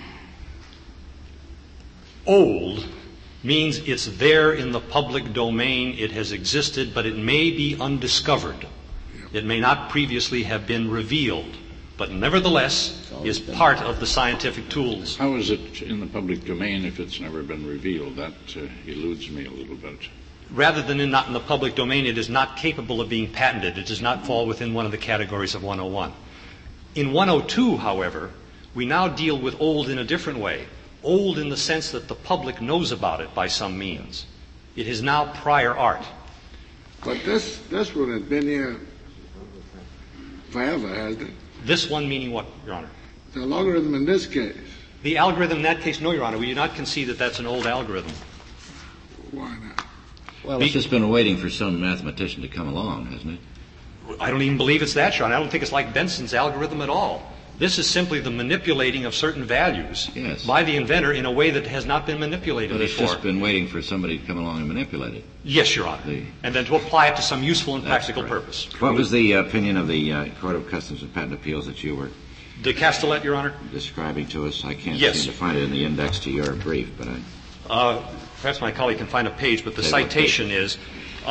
old means it's there in the public domain, it has existed, but it may be undiscovered. It may not previously have been revealed, but nevertheless is part of the scientific tools.
How is it in the public domain if it's never been revealed? That eludes me a little bit.
Rather than not in the public domain, it is not capable of being patented. It does not fall within one of the categories of 101. In 102, however, we now deal with old in a different way. Old in the sense that the public knows about it by some means. It is now prior art.
But this one has been here forever, hasn't it?
This one meaning what, Your Honor?
The logarithm in this case.
The algorithm in that case, no, Your Honor. We do not concede that that's an old algorithm.
Why not?
Well, it's just been waiting for some mathematician to come along, hasn't it?
I don't even believe it's that, Your Honor. I don't think it's like Benson's algorithm at all. This is simply the manipulating of certain values by the inventor in a way that has not been manipulated
before. But it's
before.
just been waiting for somebody to come along and manipulate it.
Yes, Your Honor. And then to apply it to some useful and practical purpose.
What was the opinion of the Court of Customs and Patent Appeals that you were
De Castellet, Your Honor?
Describing to us? I can't
Yes.
seem to find it in the index to your brief, but
perhaps my colleague can find a page, but the citation is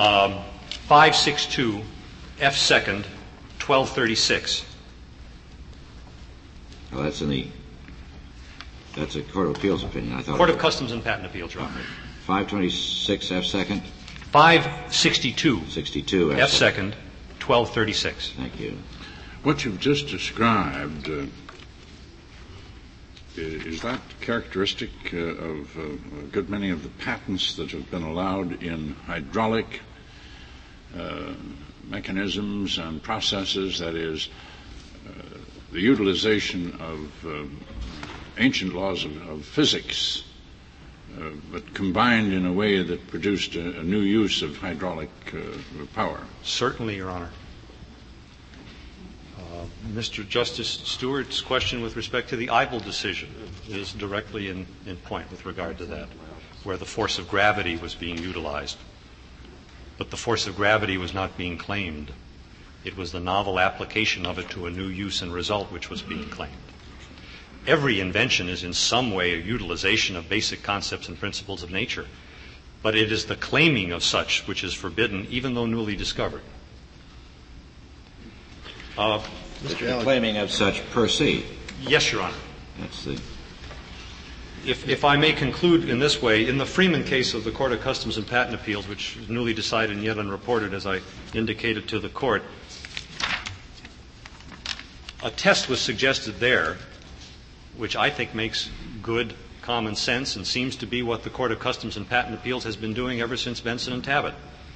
562 F. 2nd, 1236.
Oh, that's a Court of Appeals opinion. I thought
Court of Customs and Patent Appeals, Your Honor.
526 F. 2nd?
562
62
F. 2nd, 1236.
Thank you.
What you've just described, is that characteristic of a good many of the patents that have been allowed in hydraulic mechanisms and processes, that is, the utilization of ancient laws of physics, but combined in a way that produced a new use of hydraulic power?
Certainly, Your Honor. Mr. Justice Stewart's question with respect to the Eibel decision is directly in point with regard to that, where the force of gravity was being utilized. But the force of gravity was not being claimed. It was the novel application of it to a new use and result which was being claimed. Every invention is in some way a utilization of basic concepts and principles of nature, but it is the claiming of such which is forbidden, even though newly discovered.
The claiming of such per se.
Yes, Your Honor.
That's the...
If I may conclude in this way, in the Freeman case of the Court of Customs and Patent Appeals, which is newly decided and yet unreported, as I indicated to the Court, a test was suggested there, which I think makes good common sense and seems to be what the Court of Customs and Patent Appeals has been doing ever since Benson and Tabbitt.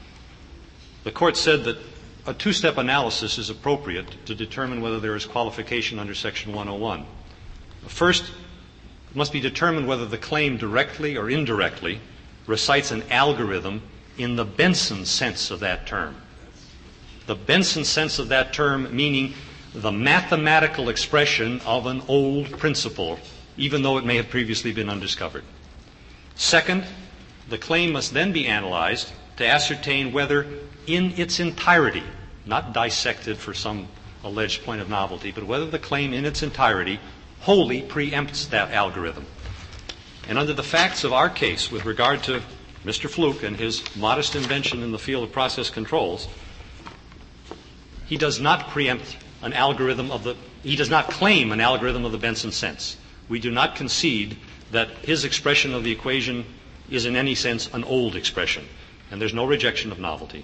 The Court said that a two-step analysis is appropriate to determine whether there is qualification under Section 101. First, it must be determined whether the claim directly or indirectly recites an algorithm in the Benson sense of that term. The Benson sense of that term meaning the mathematical expression of an old principle, even though it may have previously been undiscovered. Second, the claim must then be analyzed to ascertain whether in its entirety, not dissected for some alleged point of novelty, but whether the claim in its entirety wholly preempts that algorithm. And under the facts of our case with regard to Mr. Fluke and his modest invention in the field of process controls, he does not preempt an algorithm he does not claim an algorithm of the Benson sense. We do not concede that his expression of the equation is in any sense an old expression, and there's no rejection of novelty.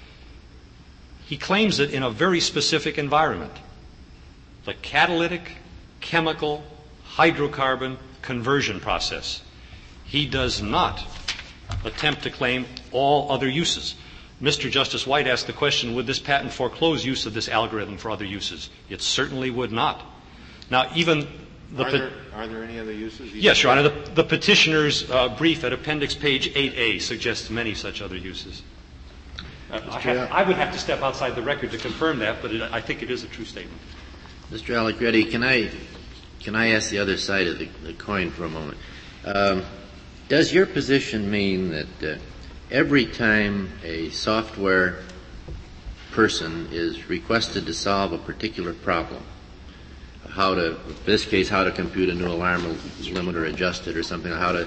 He claims it in a very specific environment, the catalytic, chemical, hydrocarbon conversion process. He does not attempt to claim all other uses. Mr. Justice White asked the question, would this patent foreclose use of this algorithm for other uses? It certainly would not. Now, even the...
Are there any other uses?
Yes, Your Honor. The petitioner's brief at appendix page 8A suggests many such other uses. I would have to step outside the record to confirm that, but I think it is a true statement.
Mr. Allegretti, can I ask the other side of the coin for a moment? Does your position mean that every time a software person is requested to solve a particular problem, in this case, how to compute a new alarm limit or adjust it or something, how to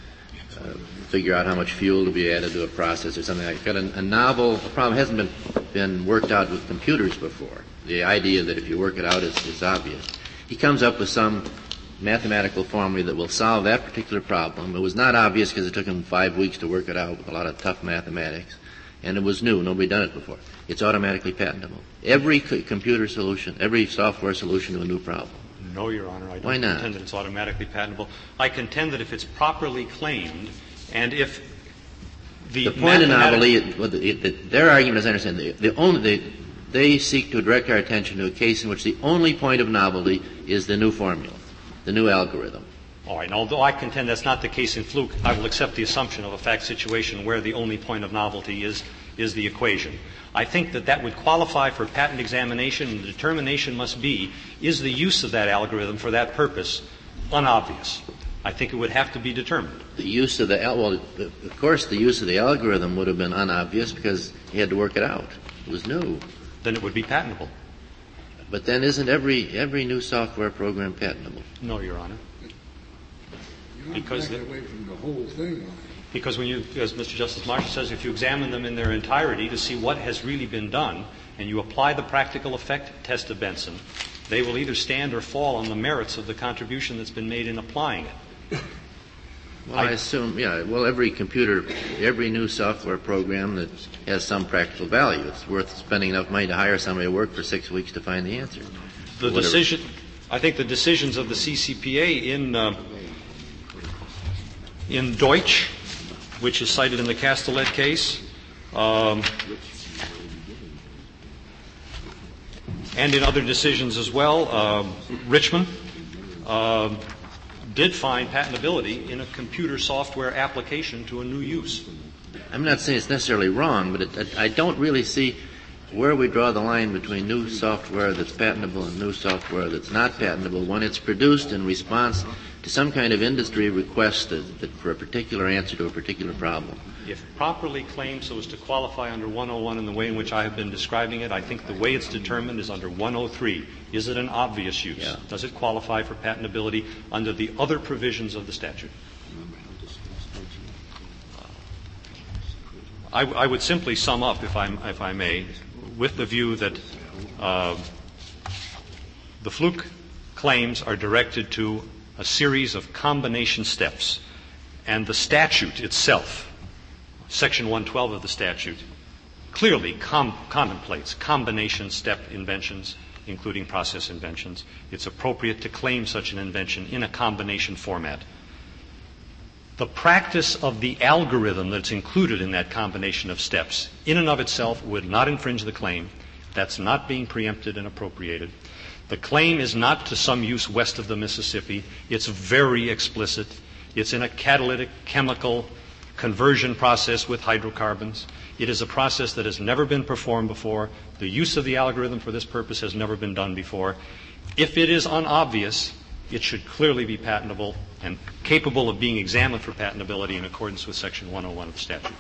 figure out how much fuel to be added to a process or something like that, a problem hasn't been worked out with computers before. The idea that if you work it out is obvious. He comes up with some mathematical formula that will solve that particular problem. It was not obvious because it took him 5 weeks to work it out with a lot of tough mathematics, and it was new. Nobody had done it before. It's automatically patentable. Every computer solution, every software solution to a new problem.
No, Your Honor. I
Why
don't
not?
contend that it's automatically patentable. I contend that if it's properly claimed and if the
point of novelty, their argument, as I understand, they seek to direct our attention to a case in which the only point of novelty is the new formula, the new algorithm.
All right. And although I contend that's not the case in Fluke, I will accept the assumption of a fact situation where the only point of novelty is the equation. I think that would qualify for patent examination, and the determination must be, is the use of that algorithm for that purpose unobvious? I think it would have to be determined.
The use of of course, the use of the algorithm would have been unobvious because he had to work it out. It was new.
Then it would be patentable.
But then isn't every new software program patentable?
No, Your Honor.
Because away from the whole thing.
Because when you, as Mr. Justice Marshall says, if you examine them in their entirety to see what has really been done, and you apply the practical effect test of Benson, they will either stand or fall on the merits of the contribution that's been made in applying it.
Well, I assume, every new software program that has some practical value, it's worth spending enough money to hire somebody to work for 6 weeks to find the answer.
I think the decisions of the CCPA in Deutsch, which is cited in the Castellet case, and in other decisions as well, Richmond, did find patentability in a computer software application to a new use.
I'm not saying it's necessarily wrong, but I don't really see where we draw the line between new software that's patentable and new software that's not patentable when it's produced in response to some kind of industry request that for a particular answer to a particular problem.
If properly claimed so as to qualify under 101 in the way in which I have been describing it, I think the way it's determined is under 103. Is it an obvious use?
Yeah.
Does it qualify for patentability under the other provisions of the statute? I would simply sum up, if I may, with the view that the Fluke claims are directed to a series of combination steps, and the statute itself, Section 112 of the statute, clearly contemplates combination step inventions, including process inventions. It's appropriate to claim such an invention in a combination format. The practice of the algorithm that's included in that combination of steps in and of itself would not infringe the claim. That's not being preempted and appropriated. The claim is not to some use west of the Mississippi. It's very explicit. It's in a catalytic chemical conversion process with hydrocarbons. It is a process that has never been performed before. The use of the algorithm for this purpose has never been done before. If it is unobvious, it should clearly be patentable and capable of being examined for patentability in accordance with Section 101 of the statute.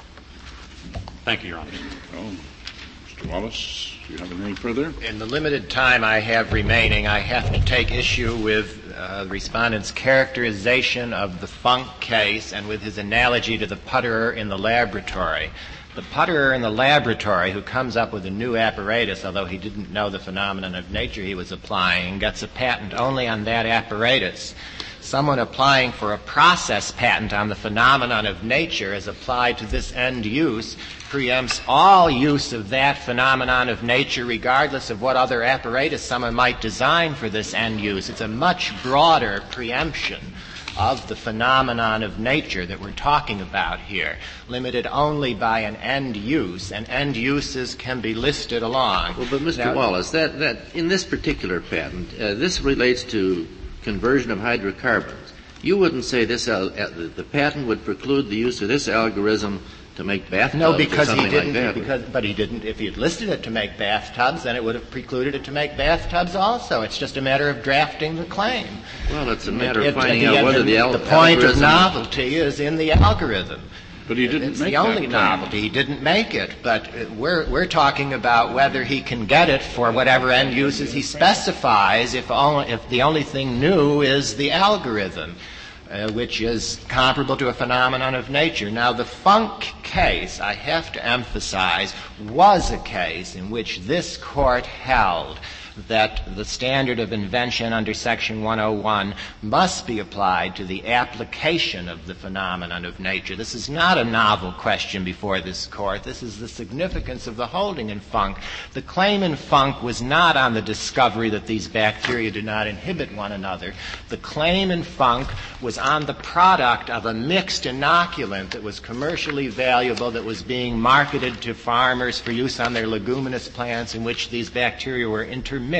Thank you, Your Honor.
Oh, Mr. Wallace, do you have anything further?
In the limited time I have remaining, I have to take issue with the respondent's characterization of the Funk case and with his analogy to the putterer in the laboratory. The putterer in the laboratory who comes up with a new apparatus, although he didn't know the phenomenon of nature he was applying, gets a patent only on that apparatus. Someone applying for a process patent on the phenomenon of nature as applied to this end use preempts all use of that phenomenon of nature regardless of what other apparatus someone might design for this end use. It's a much broader preemption of the phenomenon of nature that we're talking about here, limited only by an end use, and end uses can be listed along.
Well, but Mr. Wallace, that in this particular patent, this relates to conversion of hydrocarbons. You wouldn't say this the patent would preclude the use of this algorithm to make bathtubs
no, because
or something
he didn't,
like that.
But he didn't. If he had listed it to make bathtubs, then it would have precluded it to make bathtubs also. It's just a matter of drafting the claim.
Well, it's a matter of finding out whether the
algorithm... The point of novelty is in the algorithm.
But he didn't
it's
make
the only
that
novelty. He didn't make it. But we're talking about whether he can get it for whatever end uses he specifies if the only thing new is the algorithm, which is comparable to a phenomenon of nature. Now, the Funk case, I have to emphasize, was a case in which this court held that the standard of invention under Section 101 must be applied to the application of the phenomenon of nature. This is not a novel question before this court. This is the significance of the holding in Funk. The claim in Funk was not on the discovery that these bacteria do not inhibit one another. The claim in Funk was on the product of a mixed inoculant that was commercially valuable, that was being marketed to farmers for use on their leguminous plants, in which these bacteria were intermixed.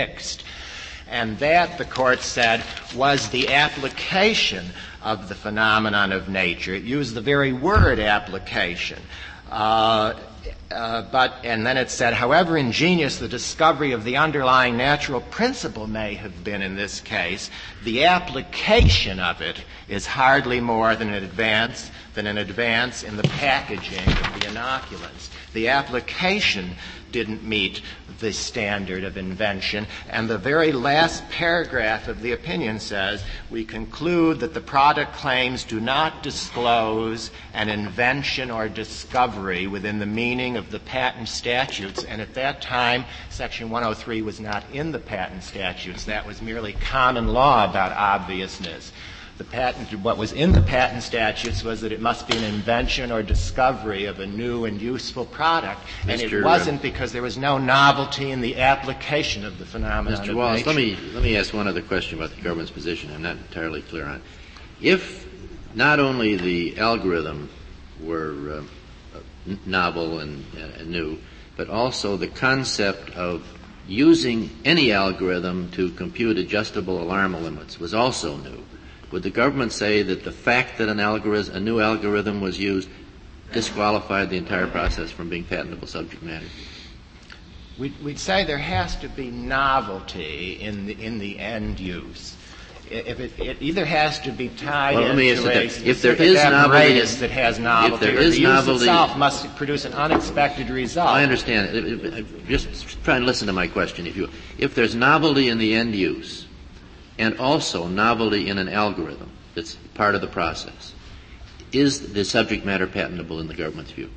And that, the court said, was the application of the phenomenon of nature. It used the very word application. And then it said, however ingenious the discovery of the underlying natural principle may have been in this case, the application of it is hardly more than an advance in the packaging of the inoculants. The application didn't meet the standard of invention. And the very last paragraph of the opinion says, we conclude that the product claims do not disclose an invention or discovery within the meaning of the patent statutes. And at that time, Section 103 was not in the patent statutes. That was merely common law about obviousness. What was in the patent statutes was that it must be an invention or discovery of a new and useful product. And it wasn't because there was no novelty in the application of the phenomenon
Mr.
of
Wallace,
nature.
let me ask one other question about the government's position. I'm not entirely clear on it. If not only the algorithm were novel and new, but also the concept of using any algorithm to compute adjustable alarm limits was also new, would the government say that the fact that a new algorithm was used disqualified the entire process from being patentable subject matter?
We'd say there has to be novelty in the end use. If it either has to be tied into a specific apparatus that has novelty, or the use itself must produce an unexpected result.
I understand. Just try and listen to my question, if you will. If there's novelty in the end use, and also novelty in an algorithm that's part of the process, is the subject matter patentable in the government's view?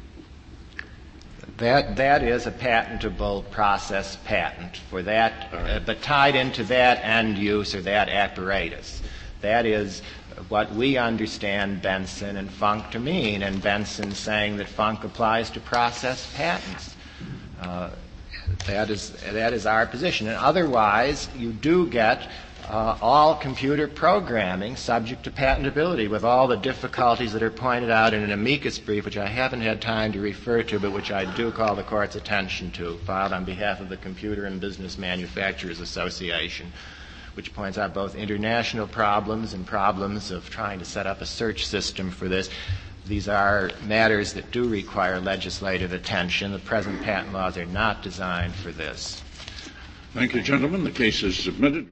That is a patentable process patent for that, right. But tied into that end use or that apparatus. That is what we understand Benson and Funk to mean, and Benson saying that Funk applies to process patents. That is our position. And otherwise, you do get all computer programming subject to patentability, with all the difficulties that are pointed out in an amicus brief, which I haven't had time to refer to, but which I do call the Court's attention to, filed on behalf of the Computer and Business Manufacturers Association, which points out both international problems and problems of trying to set up a search system for this. These are matters that do require legislative attention. The present patent laws are not designed for this.
Thank you, gentlemen. The case is submitted.